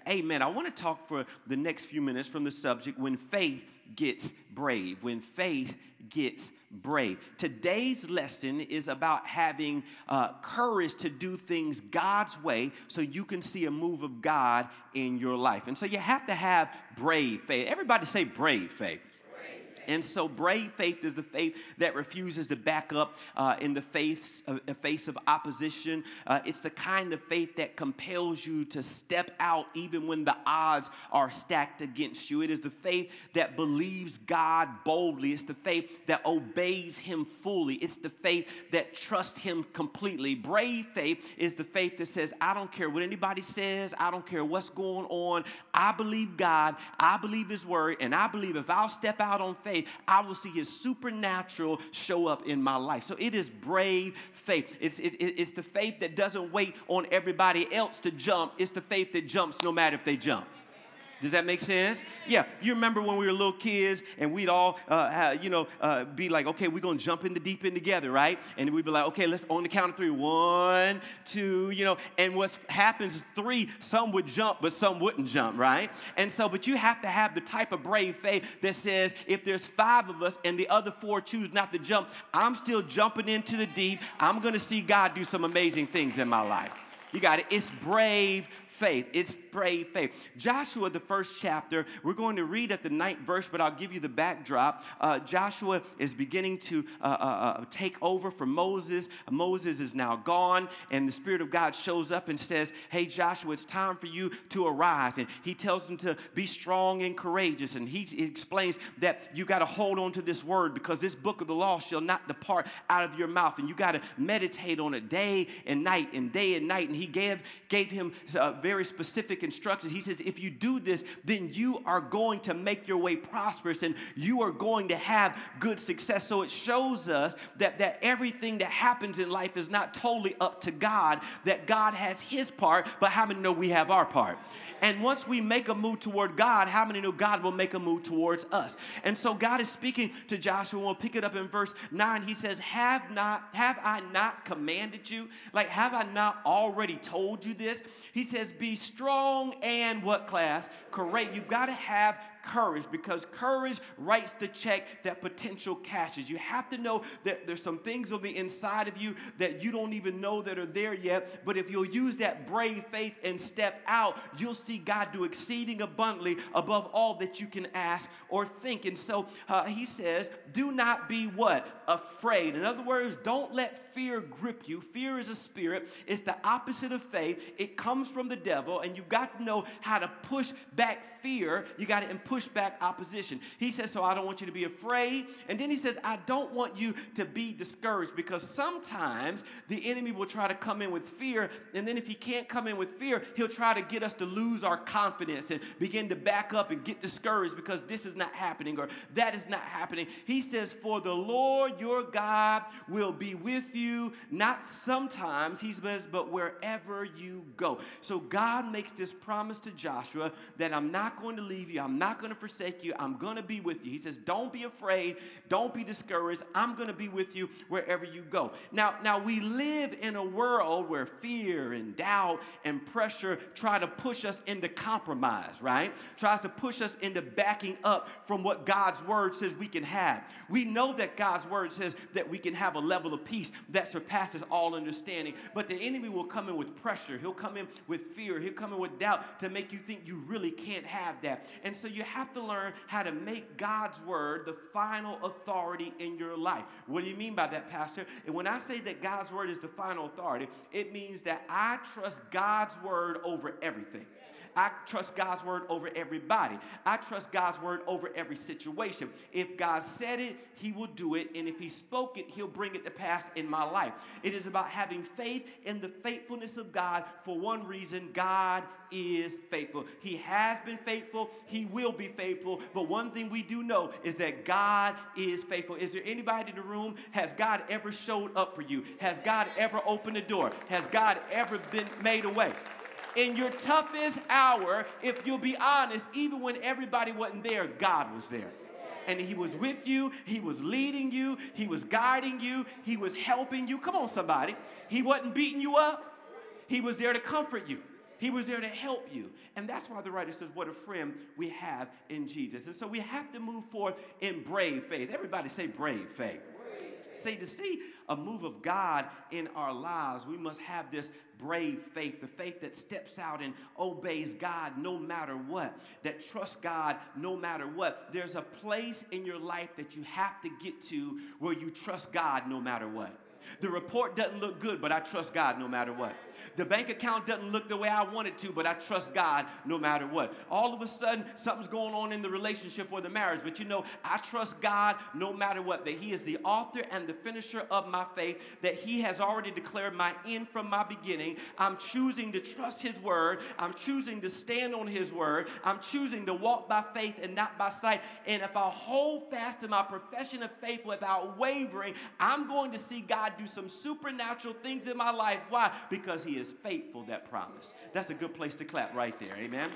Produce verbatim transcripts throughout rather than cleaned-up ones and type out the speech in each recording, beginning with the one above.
Amen. I want to talk for the next few minutes from the subject, when faith gets brave. When faith gets brave. Today's lesson is about having uh, courage to do things God's way so you can see a move of God in your life. And so you have to have brave faith. Everybody say brave faith. And so brave faith is the faith that refuses to back up uh, in the face, uh, face of opposition. Uh, it's the kind of faith that compels you to step out even when the odds are stacked against you. It is the faith that believes God boldly. It's the faith that obeys him fully. It's the faith that trusts him completely. Brave faith is the faith that says, I don't care what anybody says. I don't care what's going on. I believe God. I believe his word. And I believe if I'll step out on faith, I will see his supernatural show up in my life. So it is brave faith. It's, it, it's the faith that doesn't wait on everybody else to jump. It's the faith that jumps no matter if they jump. Does that make sense? Yeah. You remember when we were little kids and we'd all, uh, have, you know, uh, be like, okay, we're going to jump in the deep end together, right? And we'd be like, okay, let's on the count of three. One, two, you know. And what happens is three, some would jump, but some wouldn't jump, right? And so, but you have to have the type of brave faith that says, if there's five of us and the other four choose not to jump, I'm still jumping into the deep. I'm going to see God do some amazing things in my life. You got it. It's brave faith. It's brave faith. Joshua, the first chapter, we're going to read at the ninth verse, but I'll give you the backdrop. Uh, Joshua is beginning to uh, uh, uh, take over for Moses. Moses is now gone, and the Spirit of God shows up and says, hey, Joshua, it's time for you to arise. And he tells him to be strong and courageous, and he, he explains that you got to hold on to this word because this book of the law shall not depart out of your mouth, and you got to meditate on it day and night and day and night. And he gave, gave him uh, very specific instructions. He says, if you do this, then you are going to make your way prosperous and you are going to have good success. So it shows us that, that everything that happens in life is not totally up to God, that God has his part, but how many know we have our part? And once we make a move toward God, how many know God will make a move towards us? And so God is speaking to Joshua. We'll pick it up in verse nine. He says, have not, have I not commanded you? Like, have I not already told you this? He says, be strong and what, class? Courageous. You've got to have courage, because courage writes the check that potential cashes. You have to know that there's some things on the inside of you that you don't even know that are there yet, but if you'll use that brave faith and step out, you'll see God do exceeding abundantly above all that you can ask or think. And so uh, he says, do not be what? Afraid. In other words, don't let fear grip you. Fear is a spirit. It's the opposite of faith. It comes from the devil, and you've got to know how to push back fear. You got to push back opposition. He says, so I don't want you to be afraid. And then he says, I don't want you to be discouraged, because sometimes the enemy will try to come in with fear, and then if he can't come in with fear, he'll try to get us to lose our confidence and begin to back up and get discouraged because this is not happening or that is not happening. He says, for the Lord your God will be with you, not sometimes, he says, but wherever you go. So God makes this promise to Joshua that I'm not going to leave you. I'm not going to forsake you. I'm going to be with you. He says, don't be afraid. Don't be discouraged. I'm going to be with you wherever you go. Now, now we live in a world where fear and doubt and pressure try to push us into compromise, right? Tries to push us into backing up from what God's word says we can have. We know that God's word says that we can have a level of peace that surpasses all understanding, but the enemy will come in with pressure. He'll come in with fear. He'll come in with doubt to make you think you really can't have that. And so you have to learn how to make God's word the final authority in your life. What do you mean by that, Pastor? And when I say that God's word is the final authority, it means that I trust God's word over everything. I trust God's word over everybody. I trust God's word over every situation. If God said it, he will do it. And if he spoke it, he'll bring it to pass in my life. It is about having faith in the faithfulness of God. For one reason, God is faithful. He has been faithful. He will be faithful. But one thing we do know is that God is faithful. Is there anybody in the room? Has God ever showed up for you? Has God ever opened a door? Has God ever been made a way? In your toughest hour, if you'll be honest, even when everybody wasn't there, God was there. And he was with you. He was leading you. He was guiding you. He was helping you. Come on, somebody. He wasn't beating you up. He was there to comfort you. He was there to help you. And that's why the writer says, what a friend we have in Jesus. And so we have to move forward in brave faith. Everybody say brave faith. Say, to see a move of God in our lives, we must have this brave faith, the faith that steps out and obeys God no matter what, that trusts God no matter what. There's a place in your life that you have to get to where you trust God no matter what. The report doesn't look good, but I trust God no matter what. The bank account doesn't look the way I want it to, but I trust God no matter what. All of a sudden, something's going on in the relationship or the marriage, but you know, I trust God no matter what, that He is the author and the finisher of my faith, that He has already declared my end from my beginning. I'm choosing to trust His word. I'm choosing to stand on His word. I'm choosing to walk by faith and not by sight. And if I hold fast to my profession of faith without wavering, I'm going to see God do some supernatural things in my life. Why? Because He is faithful that promise. That's a good place to clap right there. Amen.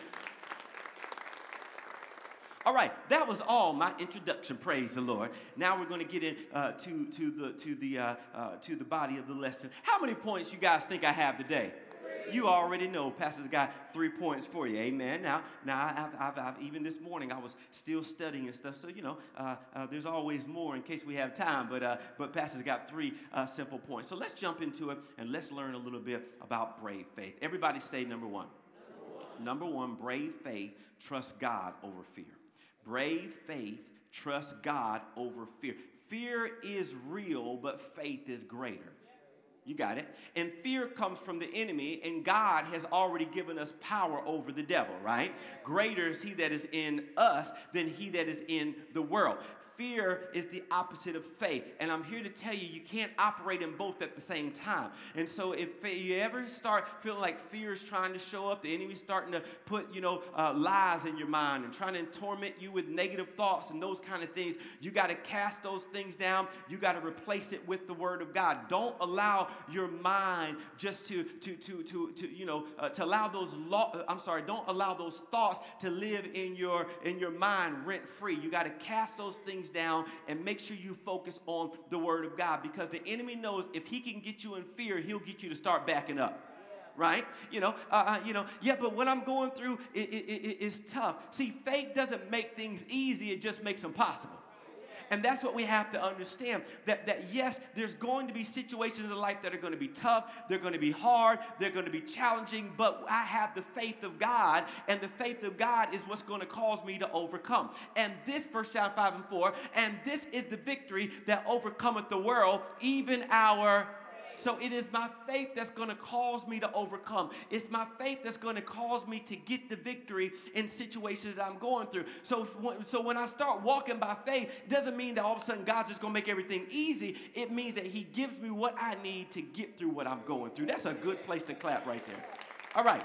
All right, that was all my introduction. Praise the Lord. Now we're going to get in uh, to to the to the uh, uh, to the body of the lesson. How many points you guys think I have today? You already know Pastor's got three points for you. Amen. Now, now I've, I've, I've, even this morning I was still studying and stuff. So, you know, uh, uh, there's always more in case we have time. But, uh, but Pastor's got three uh, simple points. So let's jump into it and let's learn a little bit about brave faith. Everybody say number one. Number one, number one brave faith, trust God over fear. Brave faith, trust God over fear. Fear is real, but faith is greater. You got it. And fear comes from the enemy, and God has already given us power over the devil, right? Greater is He that is in us than he that is in the world. Fear is the opposite of faith. And I'm here to tell you, you can't operate in both at the same time. And so if you ever start feeling like fear is trying to show up, the enemy's starting to put, you know, uh, lies in your mind and trying to torment you with negative thoughts and those kind of things, you got to cast those things down. You got to replace it with the Word of God. Don't allow your mind just to, to, to, to, to you know, uh, to allow those, law, I'm sorry, don't allow those thoughts to live in your, in your mind rent free. You got to cast those things down and make sure you focus on the Word of God, because the enemy knows if he can get you in fear, he'll get you to start backing up. Right? You know, uh, you know, yeah, but what I'm going through is it, it, it, it's tough. See, faith doesn't make things easy. It just makes them possible. And that's what we have to understand, that, that yes, there's going to be situations in life that are going to be tough, they're going to be hard, they're going to be challenging, but I have the faith of God, and the faith of God is what's going to cause me to overcome. And this, First John five and four, and this is the victory that overcometh the world, even our. So it is my faith that's going to cause me to overcome. It's my faith that's going to cause me to get the victory in situations that I'm going through. So, so when I start walking by faith, it doesn't mean that all of a sudden God's just going to make everything easy. It means that He gives me what I need to get through what I'm going through. That's a good place to clap right there. All right.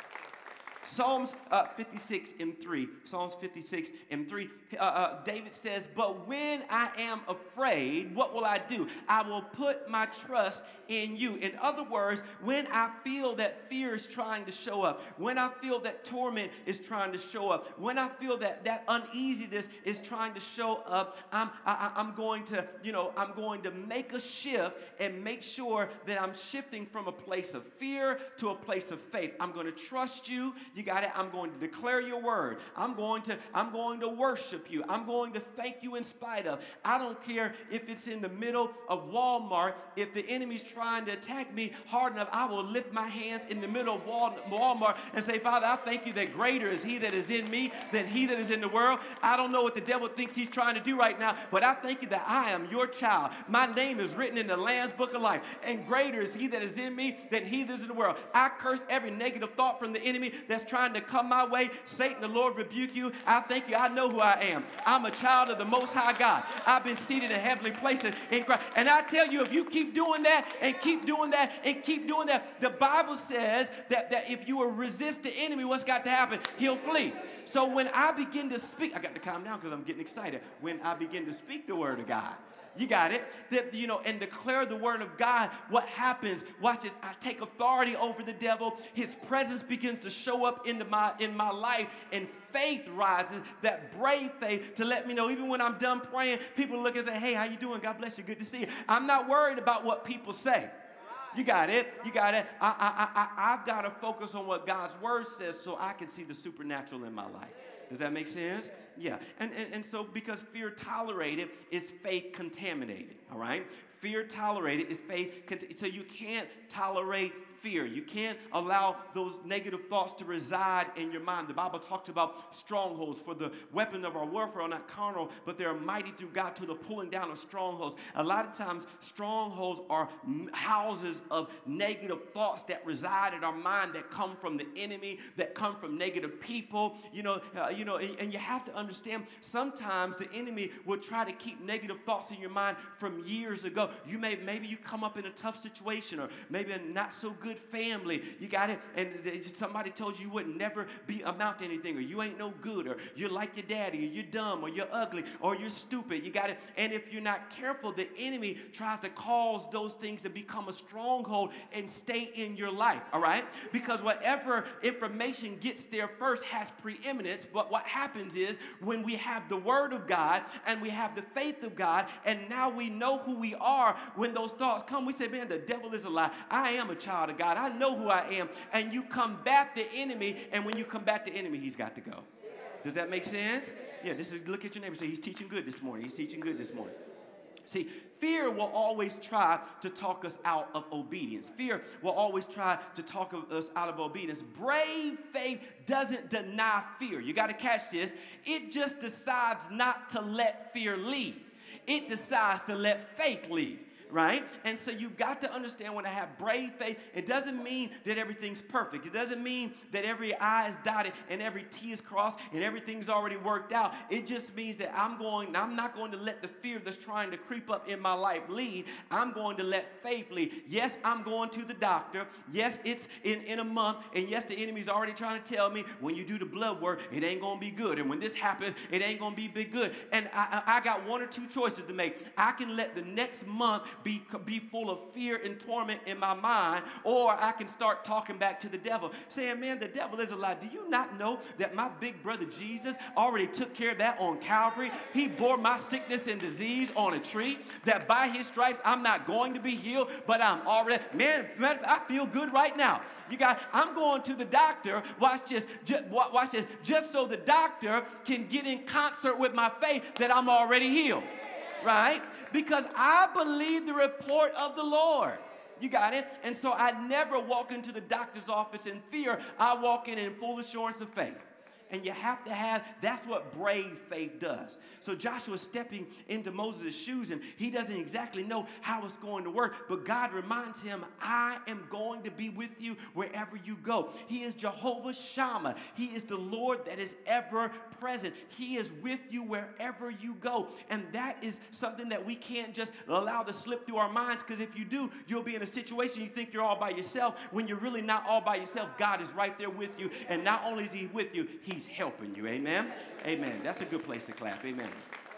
Psalms uh, fifty-six and three. Psalms fifty-six and three. Uh, uh, David says, but when I am afraid, what will I do? I will put my trust in you. In other words, when I feel that fear is trying to show up, when I feel that torment is trying to show up, when I feel that that uneasiness is trying to show up, I'm, I, I'm going to, you know, I'm going to make a shift and make sure that I'm shifting from a place of fear to a place of faith. I'm going to trust you. You got it. I'm going to declare your word. I'm going to, I'm going to worship you. I'm going to thank you in spite of. I don't care if it's in the middle of Walmart. If the enemy's trying to attack me hard enough, I will lift my hands in the middle of Walmart and say, Father, I thank you that greater is He that is in me than he that is in the world. I don't know what the devil thinks he's trying to do right now, but I thank you that I am your child. My name is written in the Lamb's book of life, and greater is He that is in me than he that is in the world. I curse every negative thought from the enemy that's trying to come my way. Satan, the Lord rebuke you. I thank you. I know who I am. I'm a child of the Most High God. I've been seated in heavenly places in Christ. And I tell you, if you keep doing that and keep doing that and keep doing that, the Bible says that, that if you will resist the enemy, what's got to happen? He'll flee. So when I begin to speak, I got to calm down because I'm getting excited. When I begin to speak the word of God, you got it? That, you know, and declare the word of God, what happens? Watch this. I take authority over the devil. His presence begins to show up into my, in my life, and faith rises, that brave faith to let me know, even when I'm done praying, people look and say, hey, how you doing? God bless you. Good to see you. I'm not worried about what people say. You got it. You got it. I, I, I, I've got to focus on what God's word says so I can see the supernatural in my life. Does that make sense? Yeah. And, and, and so because fear tolerated is faith contaminated, all right? Fear tolerated is faith. So you can't tolerate fear. You can't allow those negative thoughts to reside in your mind. The Bible talks about strongholds. For the weapon of our warfare are not carnal, but they are mighty through God to the pulling down of strongholds. A lot of times, strongholds are houses of negative thoughts that reside in our mind, that come from the enemy, that come from negative people. You know, uh, you know, and, and you have to understand, sometimes the enemy will try to keep negative thoughts in your mind from years ago. You may, maybe you come up in a tough situation, or maybe a not so good family. You got it, and somebody told you you would never be amount to anything, or you ain't no good, or you're like your daddy, or you're dumb, or you're ugly, or you're stupid. You got it. And if you're not careful, the enemy tries to cause those things to become a stronghold and stay in your life. All right, because whatever information gets there first has preeminence. But what happens is, when we have the word of God and we have the faith of God, and now we know who we are, when those thoughts come, we say, man, the devil is a lie. I am a child of God. I know who I am. And you combat the enemy, and when you combat the enemy, he's got to go. Does that make sense? Yeah, this is, look at your neighbor and say, he's teaching good this morning. He's teaching good this morning. See, fear will always try to talk us out of obedience. Fear will always try to talk us out of obedience. Brave faith doesn't deny fear. You got to catch this. It just decides not to let fear lead. It decides to let faith lead. Right? And so you got to understand, when I have brave faith, it doesn't mean that everything's perfect. It doesn't mean that every I is dotted and every T is crossed and everything's already worked out. It just means that I'm going, I'm not going to let the fear that's trying to creep up in my life lead. I'm going to let faith lead. Yes, I'm going to the doctor. Yes, it's in, in a month. And yes, the enemy's already trying to tell me, when you do the blood work, it ain't going to be good. And when this happens, it ain't going to be big good. And I, I got one or two choices to make. I can let the next month Be, be full of fear and torment in my mind, or I can start talking back to the devil, saying, man, the devil is a lie. Do you not know that my big brother Jesus already took care of that on Calvary? He bore my sickness and disease on a tree, that by his stripes I'm not going to be healed, but I'm already, man, man I feel good right now. You got, I'm going to the doctor, watch this, just, watch this, just so the doctor can get in concert with my faith that I'm already healed. Right? Because I believe the report of the Lord. You got it? And so I never walk into the doctor's office in fear. I walk in in full assurance of faith. And you have to have, that's what brave faith does. So Joshua's stepping into Moses' shoes, and he doesn't exactly know how it's going to work, but God reminds him, I am going to be with you wherever you go. He is Jehovah Shammah. He is the Lord that is ever present. He is with you wherever you go. And that is something that we can't just allow to slip through our minds, because if you do, you'll be in a situation you think you're all by yourself, when you're really not all by yourself. God is right there with you, and not only is he with you, he He's helping you. Amen? Amen. That's a good place to clap. Amen.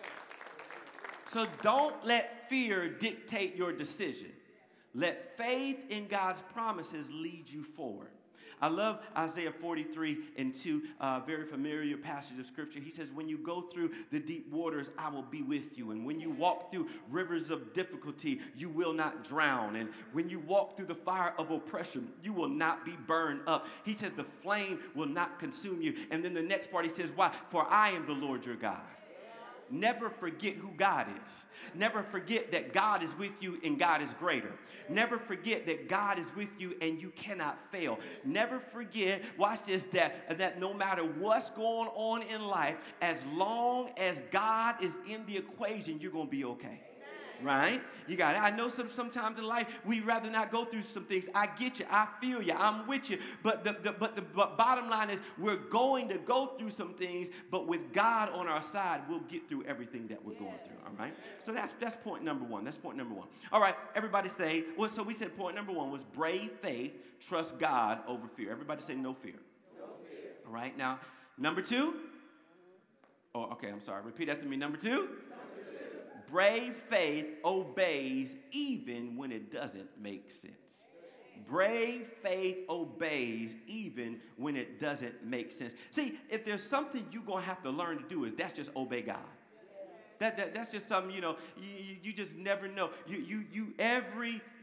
So don't let fear dictate your decision. Let faith in God's promises lead you forward. I love Isaiah forty-three and two, uh, very familiar passage of scripture. He says, when you go through the deep waters, I will be with you. And when you walk through rivers of difficulty, you will not drown. And when you walk through the fire of oppression, you will not be burned up. He says the flame will not consume you. And then the next part he says, why? For I am the Lord your God. Never forget who God is. Never forget that God is with you and God is greater. Never forget that God is with you and you cannot fail. Never forget, watch this, that, that no matter what's going on in life, as long as God is in the equation, you're going to be okay. Right? You got it. I know some sometimes in life we'd rather not go through some things. I get you. I feel you. I'm with you. But the, the but the but bottom line is, we're going to go through some things, but with God on our side, we'll get through everything that we're going through. All right? So that's that's point number one. That's point number one. All right, everybody say, well, so we said point number one was brave faith, trust God over fear. Everybody say no fear. No fear. All right, now number two. Oh, okay, I'm sorry. Repeat after me. Number two. Brave faith obeys even when it doesn't make sense. Brave faith obeys even when it doesn't make sense. See, if there's something you're going to have to learn to do, is that's just obey God. That, that that's just something, you know, you, you just never know. You you you every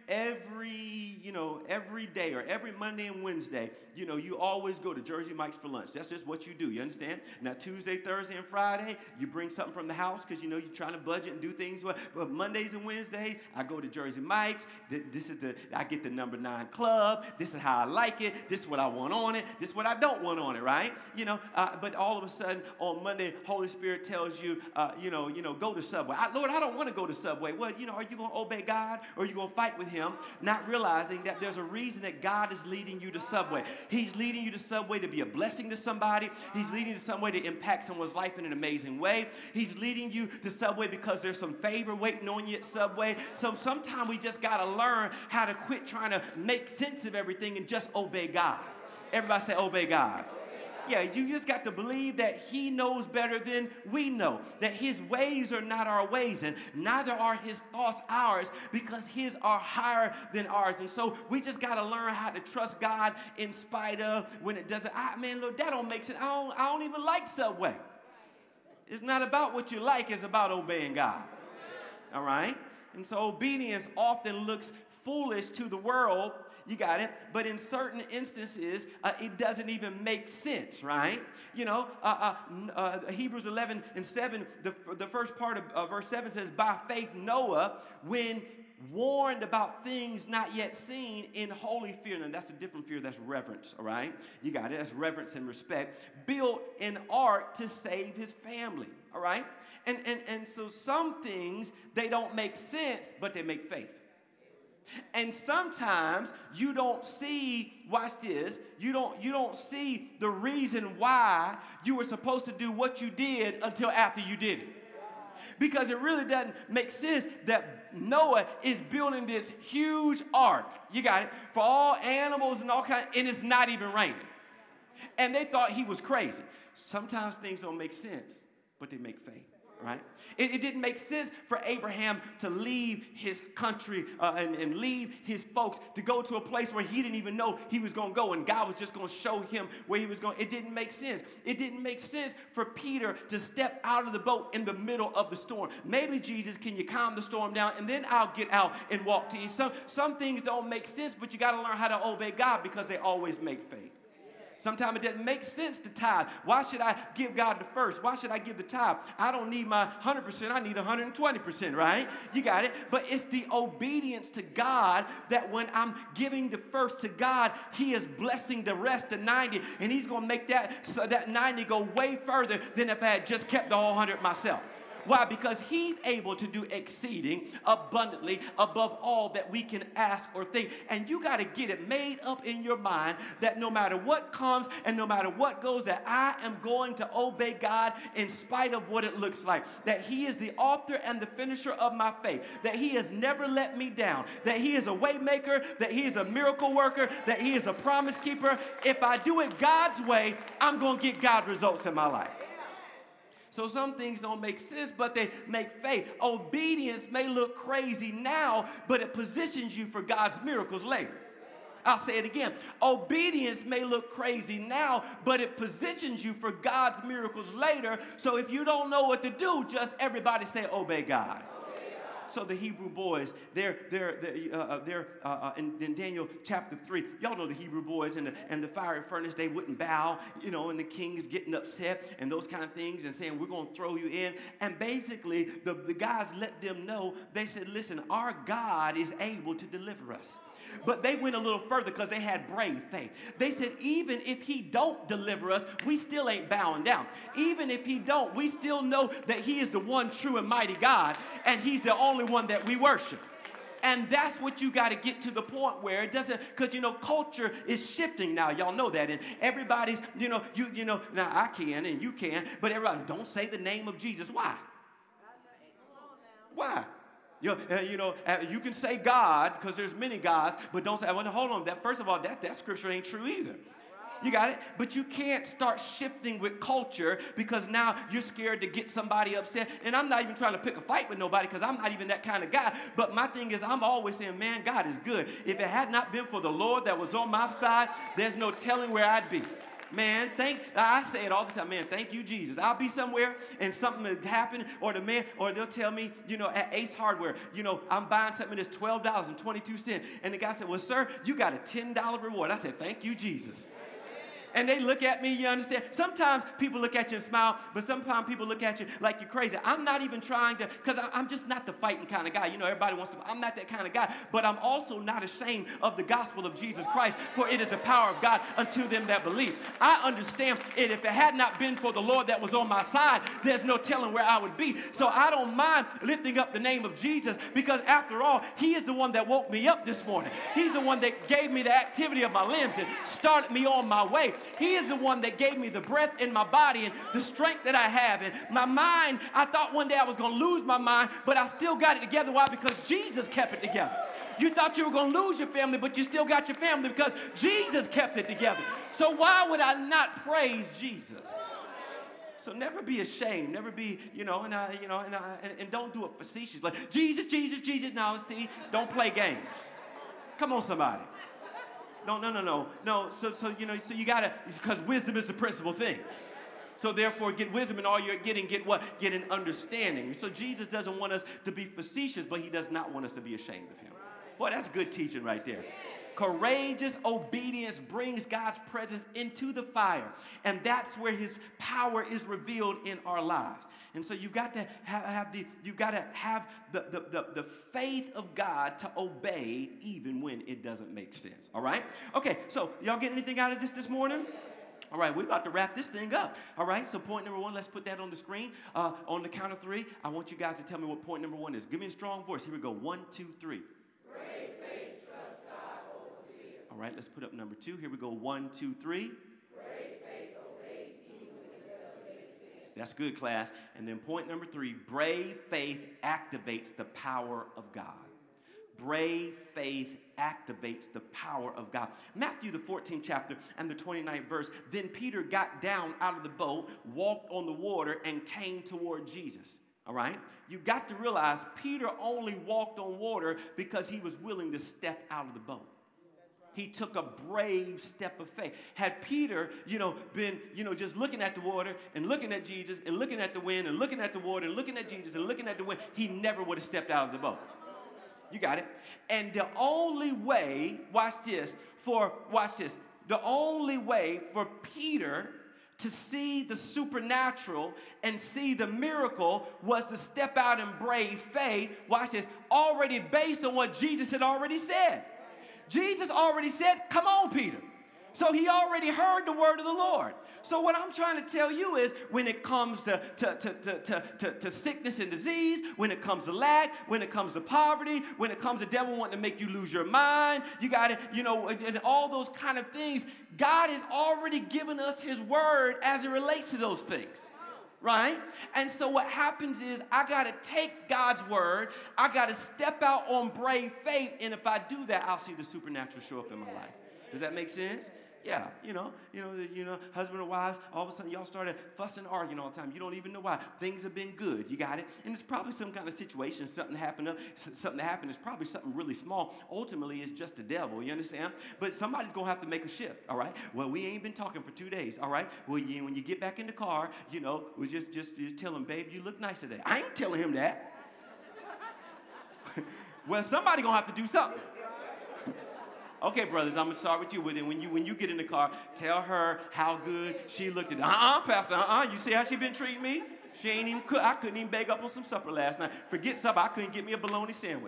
every, you know, every day or every Monday and Wednesday, you know, you always go to Jersey Mike's for lunch. That's just what you do. You understand? Now, Tuesday, Thursday, and Friday, you bring something from the house because, you know, you're trying to budget and do things. Well, but Mondays and Wednesdays, I go to Jersey Mike's. This is the, I get the number nine club. This is how I like it. This is what I want on it. This is what I don't want on it, right? You know, uh, but all of a sudden on Monday, Holy Spirit tells you, uh, you know, you know, go to Subway. I, Lord, I don't want to go to Subway. Well, you know, are you going to obey God or are you going to fight with him, not realizing that there's a reason that God is leading you to Subway. He's leading you to Subway to be a blessing to somebody. He's leading you to Subway to impact someone's life in an amazing way. He's leading you to Subway because there's some favor waiting on you at Subway. So sometimes we just got to learn how to quit trying to make sense of everything and just obey God. Everybody say, obey God. Yeah, you just got to believe that he knows better than we know, that his ways are not our ways, and neither are his thoughts ours, because his are higher than ours. And so we just got to learn how to trust God in spite of when it doesn't. I, man, look, that don't make sense. I don't, I don't even like Subway. It's not about what you like. It's about obeying God. All right? And so obedience often looks foolish to the world. You got it? But in certain instances, uh, it doesn't even make sense, right? You know, uh, uh, uh, Hebrews eleven and seven, the, the first part of uh, verse seven says, by faith Noah, when warned about things not yet seen, in holy fear. And that's a different fear. That's reverence, all right? You got it? That's reverence and respect. Built an ark to save his family, all right? And, and, and so some things, they don't make sense, but they make faith. And sometimes you don't see, watch this, you don't, you don't see the reason why you were supposed to do what you did until after you did it. Because it really doesn't make sense that Noah is building this huge ark, you got it, for all animals and all kinds, and it's not even raining. And they thought he was crazy. Sometimes things don't make sense, but they make faith. Right? It, it didn't make sense for Abraham to leave his country uh, and, and leave his folks to go to a place where he didn't even know he was going to go, and God was just going to show him where he was going. It didn't make sense. It didn't make sense for Peter to step out of the boat in the middle of the storm. Maybe, Jesus, can you calm the storm down, and then I'll get out and walk to you. Some, some things don't make sense, but you got to learn how to obey God because they always make faith. Sometimes it doesn't make sense to tithe. Why should I give God the first? Why should I give the tithe? I don't need my one hundred percent. I need one hundred twenty percent, right? You got it? But it's the obedience to God that when I'm giving the first to God, he is blessing the rest of ninety, and he's going to make that, so that ninety go way further than if I had just kept the whole one hundred myself. Why? Because he's able to do exceeding abundantly above all that we can ask or think. And you got to get it made up in your mind that no matter what comes and no matter what goes, that I am going to obey God in spite of what it looks like. That he is the author and the finisher of my faith. That he has never let me down. That he is a way maker. That he is a miracle worker. That he is a promise keeper. If I do it God's way, I'm going to get God results in my life. So some things don't make sense, but they make faith. Obedience may look crazy now, but it positions you for God's miracles later. I'll say it again. Obedience may look crazy now, but it positions you for God's miracles later. So if you don't know what to do, just everybody say, obey God. So the Hebrew boys, they're, they're, they're, uh, they're uh, in, in Daniel chapter three, y'all know the Hebrew boys and the, and the fiery furnace, they wouldn't bow, you know, and the king is getting upset and those kind of things and saying, we're going to throw you in. And basically, the, the guys let them know, they said, listen, our God is able to deliver us. But they went a little further because they had brave faith. They said, even if he don't deliver us, we still ain't bowing down. Even if he don't, we still know that he is the one true and mighty God, and he's the only one that we worship. And that's what you got to get to the point where it doesn't, because, you know, culture is shifting now. Y'all know that. And everybody's, you know, you, you know, now I can and you can, but everybody, don't say the name of Jesus. Why? Why? You know, uh, you, know uh, you can say God because there's many gods, but don't say, well, hold on. That, first of all, that, that scripture ain't true either. You got it? But you can't start shifting with culture because now you're scared to get somebody upset. And I'm not even trying to pick a fight with nobody because I'm not even that kind of guy. But my thing is, I'm always saying, man, God is good. If it had not been for the Lord that was on my side, there's no telling where I'd be. Man, thank, I say it all the time, man, thank you, Jesus. I'll be somewhere and something will happen, or the man, or they'll tell me, you know, at Ace Hardware, you know, I'm buying something that's twelve dollars and twenty-two cents. And the guy said, well, sir, you got a ten dollar reward. I said, thank you, Jesus. And they look at me, you understand? Sometimes people look at you and smile, but sometimes people look at you like you're crazy. I'm not even trying to, because I'm just not the fighting kind of guy. You know, everybody wants to, I'm not that kind of guy. But I'm also not ashamed of the gospel of Jesus Christ, for it is the power of God unto them that believe. I understand it. If it had not been for the Lord that was on my side, there's no telling where I would be. So I don't mind lifting up the name of Jesus, because after all, he is the one that woke me up this morning. He's the one that gave me the activity of my limbs and started me on my way. He is the one that gave me the breath in my body and the strength that I have. And my mind, I thought one day I was going to lose my mind, but I still got it together. Why? Because Jesus kept it together. You thought you were going to lose your family, but you still got your family because Jesus kept it together. So why would I not praise Jesus? So never be ashamed. Never be, you know, and I, you know, and, I, and, and don't do it facetious. Like, Jesus, Jesus, Jesus. Now, see, don't play games. Come on, somebody. No, no, no, no, no. So, so you know, so you gotta, because wisdom is the principal thing. So therefore, get wisdom, and all you're getting, get what? Get an understanding. So Jesus doesn't want us to be facetious, but he does not want us to be ashamed of him. Boy, that's good teaching right there. Courageous obedience brings God's presence into the fire, and that's where his power is revealed in our lives. And so you've got to have, have the you've got to have the, the, the, the faith of God to obey even when it doesn't make sense. All right? Okay, so y'all get anything out of this this morning? All right, we're about to wrap this thing up. All right, so point number one, let's put that on the screen. Uh, on the count of three, I want you guys to tell me what point number one is. Give me a strong voice. Here we go. One, two, three. Great faith, trust God over fear. All right, let's put up number two. Here we go. One, two, three. Great faith obeys even when it doesn't make sense. That's good, class. And then point number three, brave faith activates the power of God. Brave faith activates the power of God. Matthew, the fourteenth chapter and the twenty-ninth verse, then Peter got down out of the boat, walked on the water, and came toward Jesus. All right? You got to realize Peter only walked on water because he was willing to step out of the boat. He took a brave step of faith. Had Peter, you know, been, you know, just looking at the water and looking at Jesus and looking at the wind and looking at the water and looking at Jesus and looking at the wind, he never would have stepped out of the boat. You got it? And the only way, watch this, for, watch this, the only way for Peter to see the supernatural and see the miracle was to step out in brave faith, watch this, already based on what Jesus had already said. Jesus already said, come on, Peter. So he already heard the word of the Lord. So what I'm trying to tell you is when it comes to, to, to, to, to, to, to sickness and disease, when it comes to lack, when it comes to poverty, when it comes to devil wanting to make you lose your mind, you got to, you know, and all those kind of things, God has already given us his word as it relates to those things. Right? And so what happens is I got to take God's word. I got to step out on brave faith. And if I do that, I'll see the supernatural show up in my life. Does that make sense? Yeah, you know, you know, the, you know, husband and wives, all of a sudden y'all started fussing and arguing all the time. You don't even know why. Things have been good. You got it? And it's probably some kind of situation, something happened, something that happened. It's probably something really small. Ultimately, it's just the devil. You understand? But somebody's going to have to make a shift, all right? Well, we ain't been talking for two days, all right? Well, you, when you get back in the car, you know, we just, just, just tell him, babe, you look nice today. I ain't telling him that. Well, somebody going to have to do something. Okay, brothers, I'm going to start with you. With it. When you when you get in the car, tell her how good she looked at. Uh-uh, Pastor, uh-uh. You see how she been treating me? She ain't even cook. I couldn't even bake up on some supper last night. Forget supper. I couldn't get me a bologna sandwich.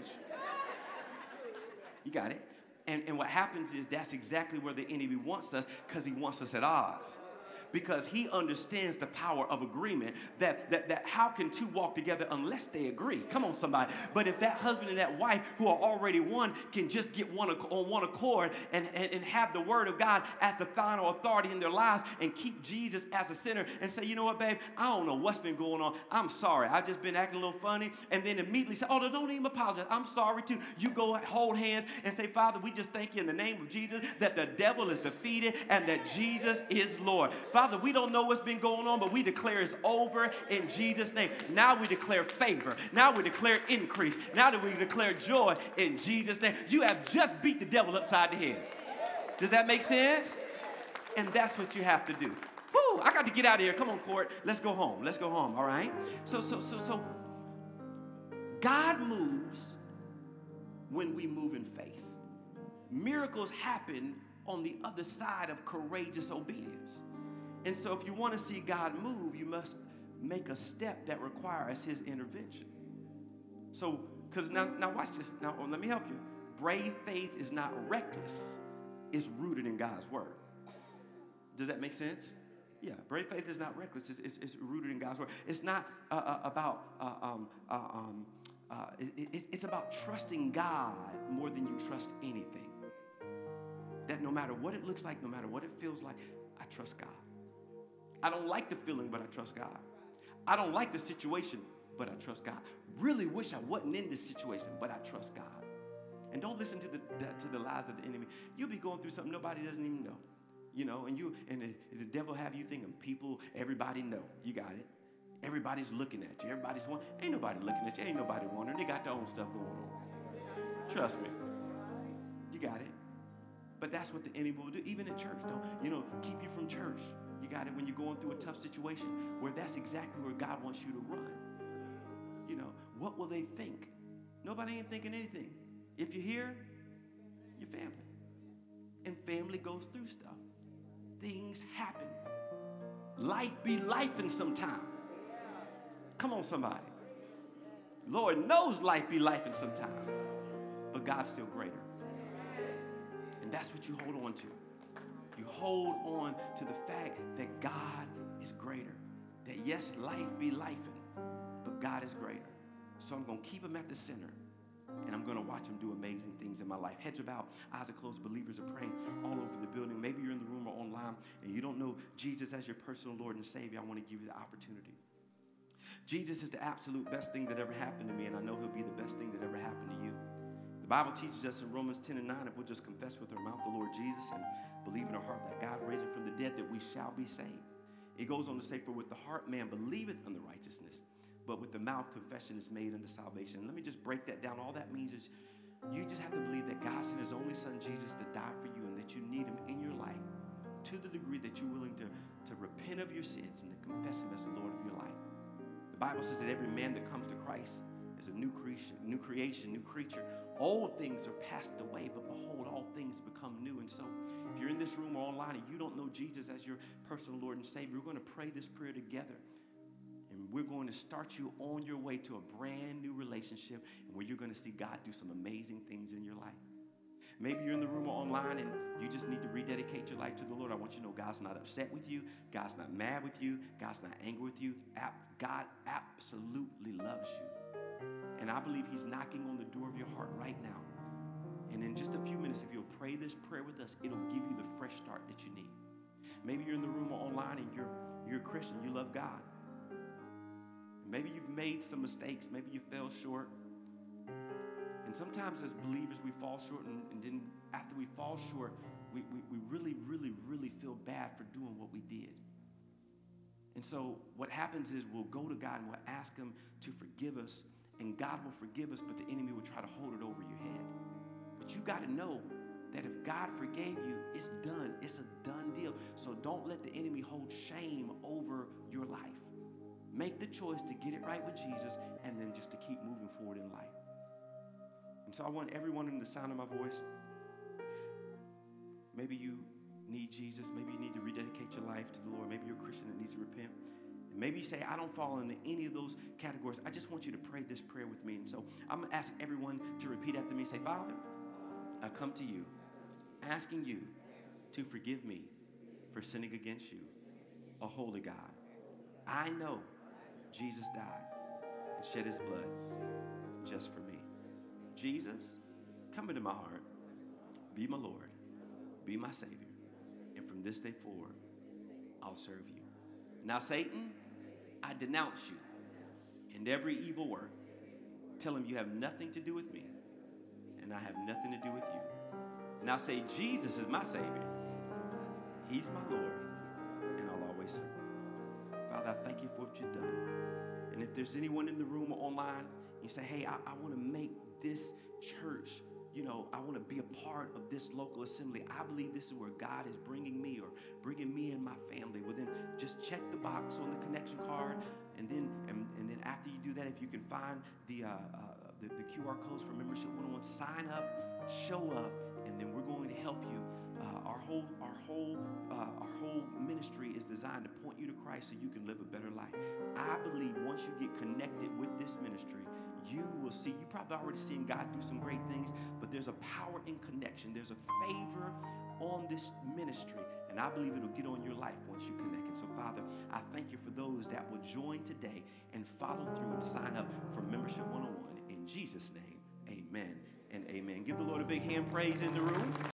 You got it? And, and what happens is that's exactly where the enemy wants us, because he wants us at odds. Because he understands the power of agreement, that, that, that how can two walk together unless they agree? Come on, somebody. But if that husband and that wife who are already one can just get one on one accord and, and, and have the word of God as the final authority in their lives and keep Jesus as a center and say, you know what, babe, I don't know what's been going on. I'm sorry. I've just been acting a little funny. And then immediately say, oh, no, don't even apologize. I'm sorry too. You go hold hands and say, Father, we just thank you in the name of Jesus that the devil is defeated and that Jesus is Lord. Father, we don't know what's been going on, but we declare it's over in Jesus' name. Now we declare favor. Now we declare increase. Now that we declare joy in Jesus' name. You have just beat the devil upside the head. Does that make sense? And that's what you have to do. Woo, I got to get out of here. Come on, Court. Let's go home. Let's go home, all right? So, so, so, so, God moves when we move in faith. Miracles happen on the other side of courageous obedience. And so if you want to see God move, you must make a step that requires his intervention. So, because now, now watch this. Now, let me help you. Brave faith is not reckless. It's rooted in God's word. Does that make sense? Yeah, brave faith is not reckless. It's, it's, it's rooted in God's word. It's not uh, uh, about, uh, um, uh, um, uh, it, it, it's about trusting God more than you trust anything. That no matter what it looks like, no matter what it feels like, I trust God. I don't like the feeling, but I trust God. I don't like the situation, but I trust God. Really wish I wasn't in this situation, but I trust God. And don't listen to the, the to the lies of the enemy. You'll be going through something nobody doesn't even know. You know, and you and the, the devil have you thinking people, everybody know. You got it. Everybody's looking at you. Everybody's wondering. Ain't nobody looking at you. Ain't nobody wondering. They got their own stuff going on. Trust me. You got it. But that's what the enemy will do, even in church. Don't, you know, keep you from church. You got it when you're going through a tough situation where that's exactly where God wants you to run. You know, what will they think? Nobody ain't thinking anything. If you're here, your family. And family goes through stuff. Things happen. Life be lifing sometime. Come on, somebody. Lord knows life be lifing sometime. But God's still greater. And that's what you hold on to. You hold on to the fact that God is greater. That yes, life be lifing, but God is greater. So I'm going to keep him at the center. And I'm going to watch him do amazing things in my life. Heads are bowed, eyes are closed, believers are praying all over the building. Maybe you're in the room or online and you don't know Jesus as your personal Lord and Savior. I want to give you the opportunity. Jesus is the absolute best thing that ever happened to me, and I know he'll be the best thing that ever happened to you. The Bible teaches us in Romans ten and nine, if we'll just confess with our mouth the Lord Jesus and believe in our heart that God raised him from the dead, that we shall be saved. It goes on to say, for with the heart man believeth unto righteousness, but with the mouth confession is made unto salvation. Let me just break that down. All that means is you just have to believe that God sent his only son Jesus to die for you and that you need him in your life to the degree that you're willing to, to repent of your sins and to confess him as the Lord of your life. The Bible says that every man that comes to Christ is a new creation, new creation, new creature. Old things are passed away, but behold, all things become new. And so if you're in this room or online and you don't know Jesus as your personal Lord and Savior, we're going to pray this prayer together. And we're going to start you on your way to a brand new relationship and where you're going to see God do some amazing things in your life. Maybe you're in the room or online and you just need to rededicate your life to the Lord. I want you to know God's not upset with you. God's not mad with you. God's not angry with you. God absolutely loves you. And I believe he's knocking on the door of your heart right now. And in just a few minutes, if you'll pray this prayer with us, it'll give you the fresh start that you need. Maybe you're in the room or online and you're, you're a Christian. You love God. Maybe you've made some mistakes. Maybe you fell short. And sometimes as believers, we fall short. And, and then after we fall short, we, we, we really, really, really feel bad for doing what we did. And so what happens is we'll go to God and we'll ask him to forgive us. And God will forgive us, but the enemy will try to hold it over your head. But you got to know that if God forgave you, it's done. It's a done deal. So don't let the enemy hold shame over your life. Make the choice to get it right with Jesus and then just to keep moving forward in life. And so I want everyone in the sound of my voice, maybe you need Jesus. Maybe you need to rededicate your life to the Lord. Maybe you're a Christian that needs to repent. And maybe you say, I don't fall into any of those categories. I just want you to pray this prayer with me. And so I'm going to ask everyone to repeat after me. Say, Father, I come to you asking you to forgive me for sinning against you, a holy God. I know Jesus died and shed his blood just for me. Jesus, come into my heart. Be my Lord. Be my Savior. And from this day forward, I'll serve you. Now, Satan, I denounce you and every evil work. Tell him you have nothing to do with me, and I have nothing to do with you. Now say, Jesus is my Savior. He's my Lord, and I'll always serve him. Father, I thank you for what you've done. And if there's anyone in the room or online, you say, hey, I, I want to make this church you know, I want to be a part of this local assembly. I believe this is where God is bringing me or bringing me and my family. Well, then just check the box on the connection card. And then and, and then after you do that, if you can find the, uh, uh, the, the Q R codes for Membership one oh one, sign up, show up, and then we're going to help you. Uh, our whole our whole uh, our whole ministry is designed to point you to Christ so you can live a better life. I believe once you get connected with this ministry, you will see, you probably already seen God do some great things, but there's a power in connection. There's a favor on this ministry, and I believe it'll get on your life once you connect. And so, Father, I thank you for those that will join today and follow through and sign up for Membership one oh one. In Jesus' name, amen and amen. Give the Lord a big hand praise in the room.